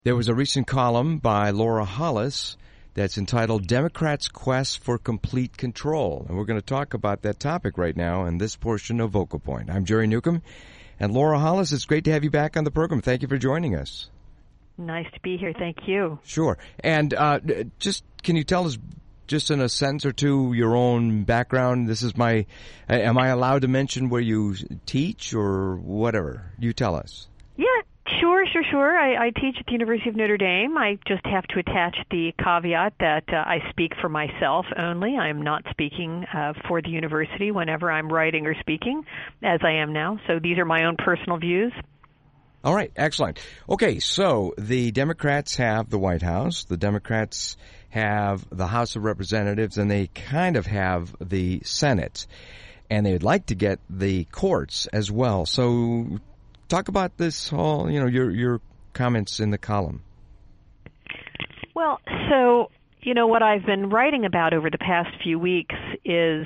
There was a recent column by Laura Hollis that's entitled Democrats' Quest for Complete Control. And we're going to talk about that topic right now in this portion of Vocal Point. I'm Jerry Newcomb. And Laura Hollis, it's great to have you back on the program. Thank you for joining us. Nice to be here. Thank you. Sure. And just can you tell us, just in a sentence or two, your own background? This is am I allowed to mention where you teach or whatever? You tell us. Yeah. Sure. I teach at the University of Notre Dame. I just have to attach the caveat that I speak for myself only. I am not speaking for the university whenever I'm writing or speaking, as I am now. So these are my own personal views. All right, excellent. Okay, so the Democrats have the White House, the Democrats have the House of Representatives, and they kind of have the Senate. And they'd like to get the courts as well. So talk about this whole, your comments in the column. Well, so, what I've been writing about over the past few weeks is,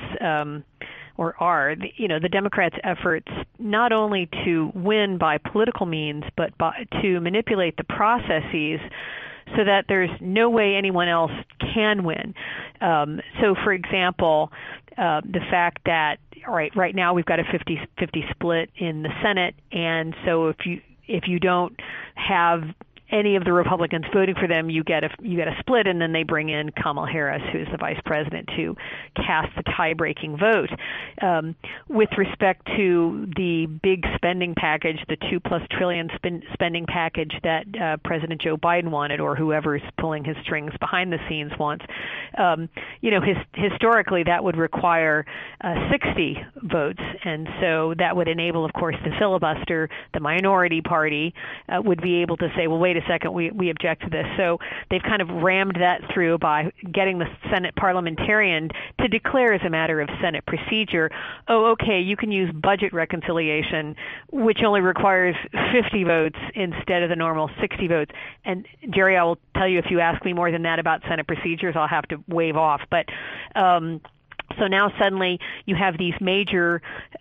the Democrats' efforts not only to win by political means, but to manipulate the processes so that there's no way anyone else can win. So, for example, the fact that right now we've got a 50-50 split in the Senate, and so if you don't have any of the Republicans voting for them, you get a split, and then they bring in Kamala Harris, who's the vice president, to cast the tie-breaking vote. With respect to the big spending package, the $2+ trillion spending package that President Joe Biden wanted, or whoever's pulling his strings behind the scenes wants, historically that would require 60 votes, and so that would enable, of course, the filibuster. The minority party would be able to say, well, wait a second, we object to this. So they've kind of rammed that through by getting the Senate parliamentarian to declare as a matter of Senate procedure, okay, you can use budget reconciliation, which only requires 50 votes instead of the normal 60 votes. And Jerry, I will tell you, if you ask me more than that about Senate procedures, I'll have to wave off. But so now suddenly you have these major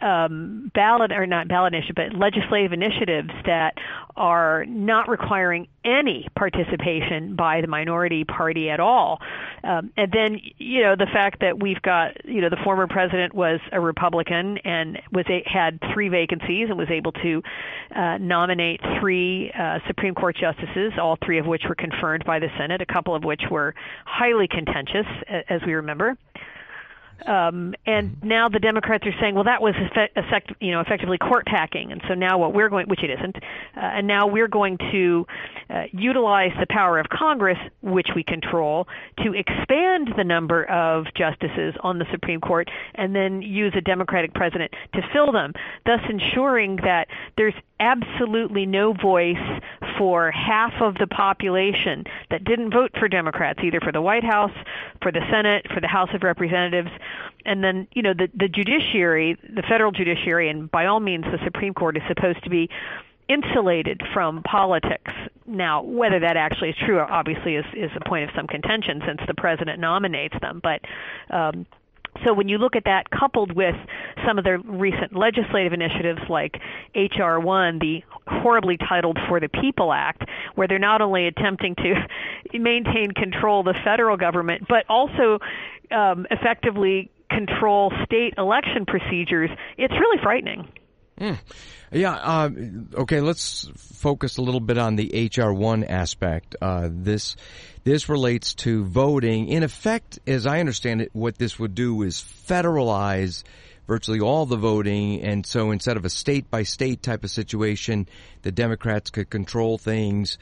legislative initiatives that are not requiring any participation by the minority party at all. And then, the fact that we've got, the former president was a Republican and had 3 vacancies and was able to nominate 3 Supreme Court justices, all 3 of which were confirmed by the Senate, a couple of which were highly contentious, as we remember. And now the Democrats are saying, well, that was effectively court packing, and so now which it isn't, and now we're going to utilize the power of Congress, which we control, to expand the number of justices on the Supreme Court, and then use a Democratic president to fill them, thus ensuring that there's absolutely no voice for half of the population that didn't vote for Democrats, either for the White House, for the Senate, for the House of Representatives. And then, the judiciary, the federal judiciary, and by all means the Supreme Court, is supposed to be insulated from politics. Now, whether that actually is true, obviously, is a point of some contention since the president nominates them. But so when you look at that, coupled with some of the recent legislative initiatives like H.R. 1, the horribly titled For the People Act, where they're not only attempting to maintain control of the federal government, but also effectively control state election procedures, it's really frightening. Yeah. Okay. Let's focus a little bit on the H.R. 1 aspect. This relates to voting. In effect, as I understand it, what this would do is federalize virtually all the voting, and so instead of a state-by-state type of situation, the Democrats could control things,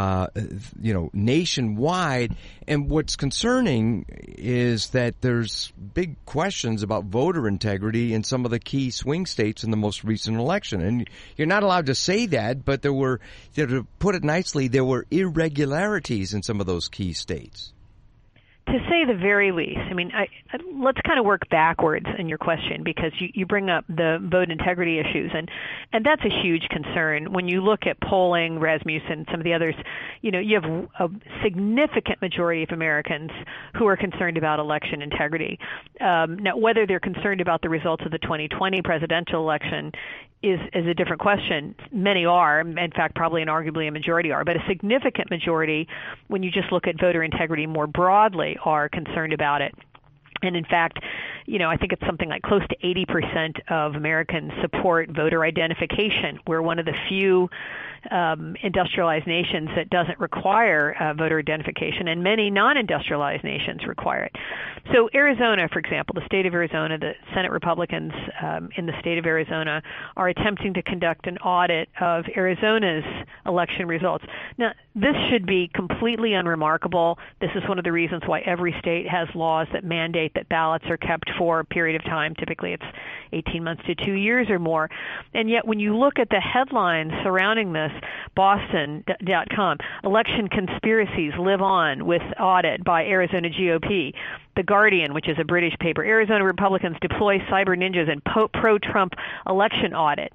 nationwide. And what's concerning is that there's big questions about voter integrity in some of the key swing states in the most recent election. And you're not allowed to say that, but to put it nicely, there were irregularities in some of those key states. To say the very least. I mean, let's kind of work backwards in your question, because you bring up the vote integrity issues, and that's a huge concern. When you look at polling, Rasmussen, some of the others, you have a significant majority of Americans who are concerned about election integrity. Now, whether they're concerned about the results of the 2020 presidential election is a different question. Many are, in fact, probably and arguably a majority are, but a significant majority, when you just look at voter integrity more broadly, are concerned about it. And in fact, I think it's something like close to 80% of Americans support voter identification. We're one of the few industrialized nations that doesn't require voter identification, and many non-industrialized nations require it. So Arizona, for example, the state of Arizona, the Senate Republicans in the state of Arizona are attempting to conduct an audit of Arizona's election results. Now, this should be completely unremarkable. This is one of the reasons why every state has laws that mandate that ballots are kept for a period of time. Typically, it's 18 months to 2 years or more. And yet, when you look at the headlines surrounding this, Boston.com, election conspiracies live on with audit by Arizona GOP. The Guardian, which is a British paper, Arizona Republicans deploy cyber ninjas in pro-Trump election audit.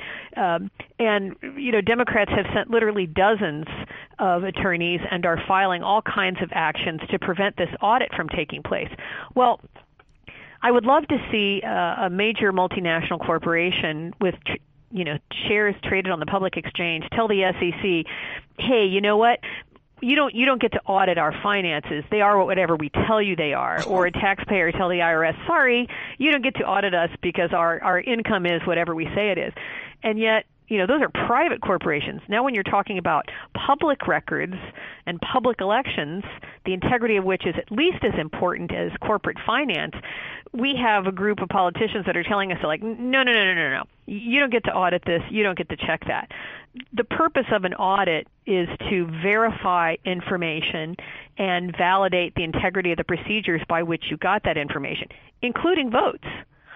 And Democrats have sent literally dozens of attorneys and are filing all kinds of actions to prevent this audit from taking place. Well, I would love to see a major multinational corporation with shares traded on the public exchange tell the SEC, hey, you know what? You don't get to audit our finances. They are whatever we tell you they are. Or a taxpayer tell the IRS, sorry, you don't get to audit us because our income is whatever we say it is. And yet, those are private corporations. Now when you're talking about public records and public elections, the integrity of which is at least as important as corporate finance, we have a group of politicians that are telling us, like, no. You don't get to audit this. You don't get to check that. The purpose of an audit is to verify information and validate the integrity of the procedures by which you got that information, including votes.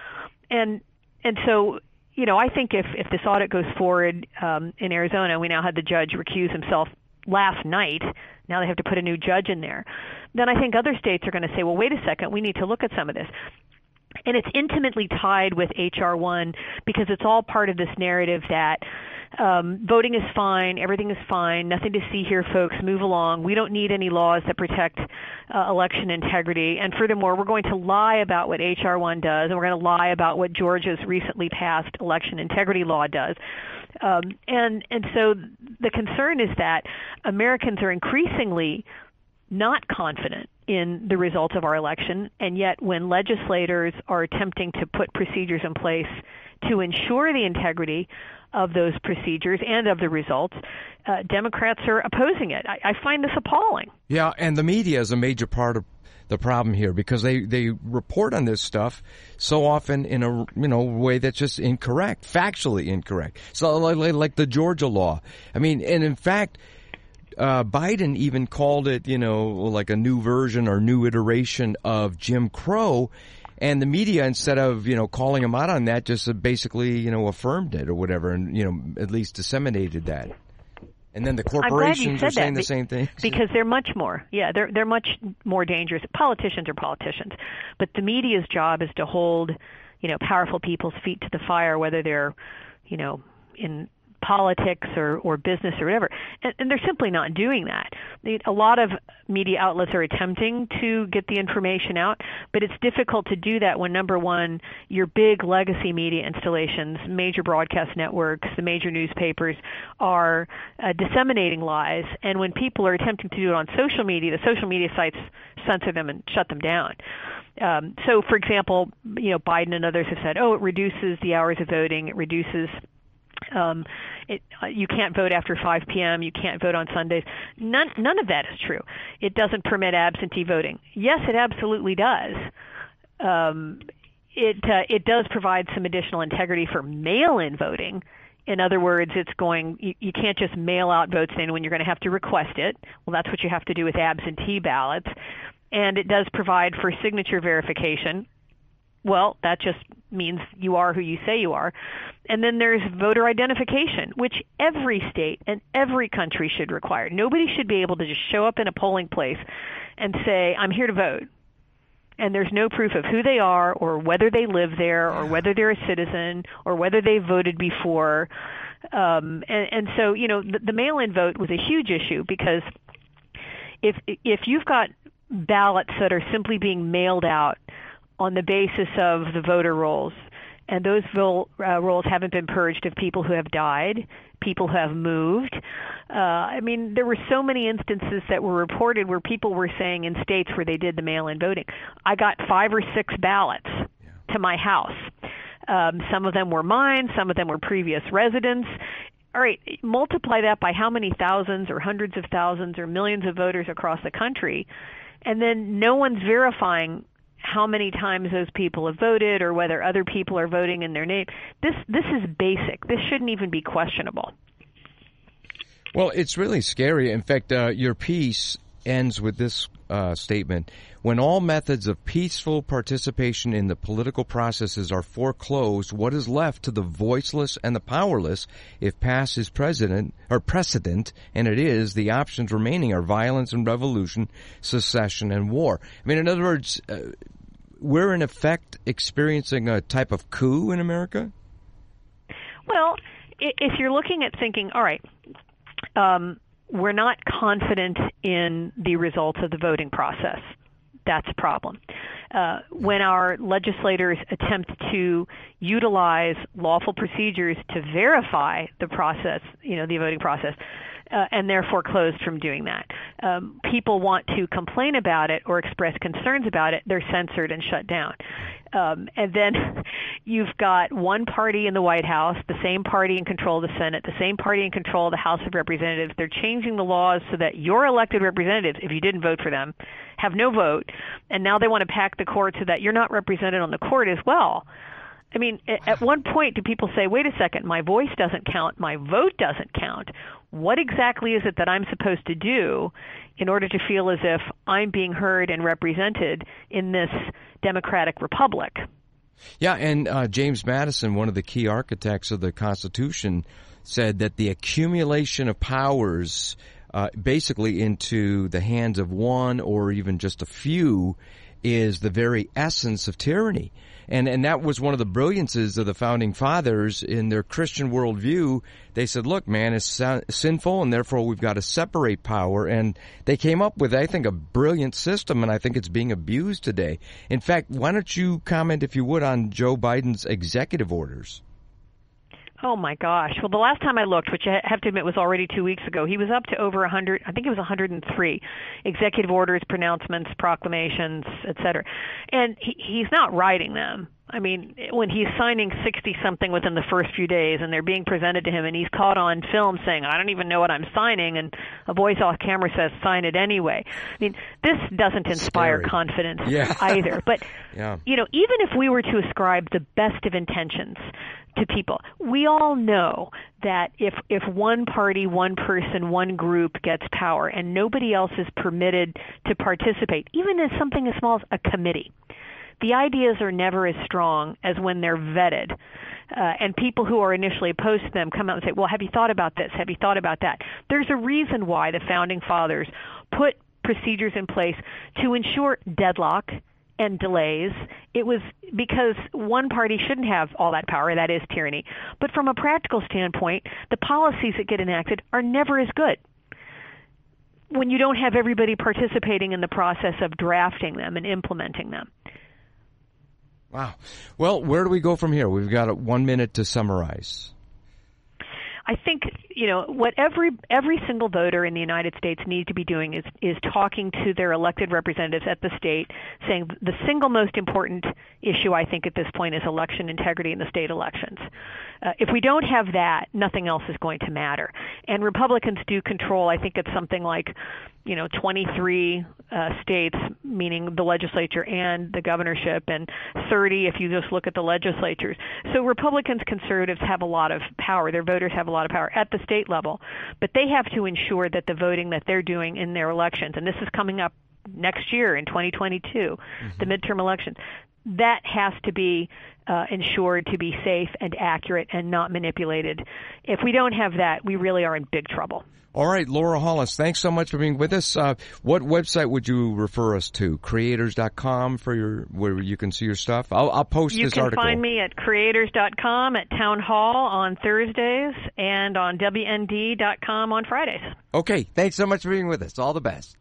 And so, I think if this audit goes forward in Arizona, we now had the judge recuse himself last night. Now they have to put a new judge in there. Then I think other states are going to say, well, wait a second, we need to look at some of this. And it's intimately tied with H.R. 1 because it's all part of this narrative that voting is fine, everything is fine, nothing to see here, folks, move along. We don't need any laws that protect election integrity. And furthermore, we're going to lie about what H.R. 1 does, and we're going to lie about what Georgia's recently passed election integrity law does. And so the concern is that Americans are increasingly not confident in the results of our election, and yet when legislators are attempting to put procedures in place to ensure the integrity of those procedures and of the results, Democrats are opposing it. I find this appalling. Yeah, and the media is a major part of the problem here because they report on this stuff so often in a way that's just incorrect, factually incorrect. So like the Georgia law. I mean, and in fact, Biden even called it, like a new version or new iteration of Jim Crow. And the media, instead of, calling him out on that, just basically, affirmed it or whatever and, at least disseminated that. And then the corporations are saying the same thing. Because they're much more. Yeah, they're much more dangerous. Politicians are politicians. But the media's job is to hold, powerful people's feet to the fire, whether they're, in politics or business or whatever. And they're simply not doing that. A lot of media outlets are attempting to get the information out, but it's difficult to do that when, number one, your big legacy media installations, major broadcast networks, the major newspapers are disseminating lies. And when people are attempting to do it on social media, the social media sites censor them and shut them down. So, for example, Biden and others have said, it reduces the hours of voting, it reduces you can't vote after 5 p.m. You can't vote on Sundays. None of that is true. It doesn't permit absentee voting. Yes, it absolutely does. It does provide some additional integrity for mail-in voting. In other words, you can't just mail out votes in when you're going to have to request it. Well, that's what you have to do with absentee ballots. And it does provide for signature verification. Well, that just means you are who you say you are. And then there's voter identification, which every state and every country should require. Nobody should be able to just show up in a polling place and say, I'm here to vote. And there's no proof of who they are or whether they live there or whether they're a citizen or whether they voted before. And so, the mail-in vote was a huge issue because if you've got ballots that are simply being mailed out on the basis of the voter rolls, and those rolls haven't been purged of people who have died, people who have moved. I mean, there were so many instances that were reported where people were saying in states where they did the mail-in voting, I got 5 or 6 ballots to my house. Some of them were mine, some of them were previous residents. All right, multiply that by how many thousands or hundreds of thousands or millions of voters across the country, and then no one's verifying how many times those people have voted or whether other people are voting in their name. This is basic. This shouldn't even be questionable. Well, it's really scary. In fact, your piece ends with this statement. When all methods of peaceful participation in the political processes are foreclosed, what is left to the voiceless and the powerless, if past is precedent, and it is, the options remaining are violence and revolution, secession and war. I mean, in other words, we're in effect experiencing a type of coup in America? Well, if you're looking at thinking, all right, we're not confident in the results of the voting process. That's a problem. When our legislators attempt to utilize lawful procedures to verify the process, the voting process, and they're foreclosed from doing that. People want to complain about it or express concerns about it, they're censored and shut down. And then you've got one party in the White House, the same party in control of the Senate, the same party in control of the House of Representatives. They're changing the laws so that your elected representatives, if you didn't vote for them, have no vote. And now they want to pack the court so that you're not represented on the court as well. I mean, at one point, do people say, wait a second, my voice doesn't count, my vote doesn't count? What exactly is it that I'm supposed to do in order to feel as if I'm being heard and represented in this democratic republic? Yeah, and James Madison, one of the key architects of the Constitution, said that the accumulation of powers basically into the hands of one or even just a few is the very essence of tyranny. And that was one of the brilliances of the Founding Fathers in their Christian worldview. They said, look, man, it's sinful, and therefore we've got to separate power. And they came up with, I think, a brilliant system, and I think it's being abused today. In fact, why don't you comment, if you would, on Joe Biden's executive orders? Oh, my gosh. Well, the last time I looked, which I have to admit was already 2 weeks ago, he was up to over 100, I think it was 103 executive orders, pronouncements, proclamations, et cetera. And he's not writing them. I mean, when he's signing 60-something within the first few days and they're being presented to him and he's caught on film saying, I don't even know what I'm signing, and a voice off camera says, sign it anyway. I mean, this doesn't inspire confidence either. But, even if we were to ascribe the best of intentions to people, we all know that if one party, one person, one group gets power and nobody else is permitted to participate, even as something as small as a committee, the ideas are never as strong as when they're vetted. And people who are initially opposed to them come out and say, well, have you thought about this? Have you thought about that? There's a reason why the Founding Fathers put procedures in place to ensure deadlock and delays. It was because one party shouldn't have all that power, that is tyranny. But from a practical standpoint, the policies that get enacted are never as good when you don't have everybody participating in the process of drafting them and implementing them. Wow. Well, where do we go from here? We've got 1 minute to summarize. I think, what every single voter in the United States needs to be doing is talking to their elected representatives at the state, saying the single most important issue, I think, at this point is election integrity in the state elections. If we don't have that, nothing else is going to matter. And Republicans do control, I think it's something like, 23 states, meaning the legislature and the governorship, and 30 if you just look at the legislatures. So Republicans, conservatives have a lot of power. Their voters have a lot of power at the state level, but they have to ensure that the voting that they're doing in their elections, and this is coming up next year in 2022, the midterm elections, that has to be ensured to be safe and accurate and not manipulated. If we don't have that, we really are in big trouble. All right, Laura Hollis, thanks so much for being with us. What website would you refer us to? Creators.com where you can see your stuff? I'll post this article. You can find me at creators.com, at Town Hall on Thursdays, and on WND.com on Fridays. Okay, thanks so much for being with us. All the best.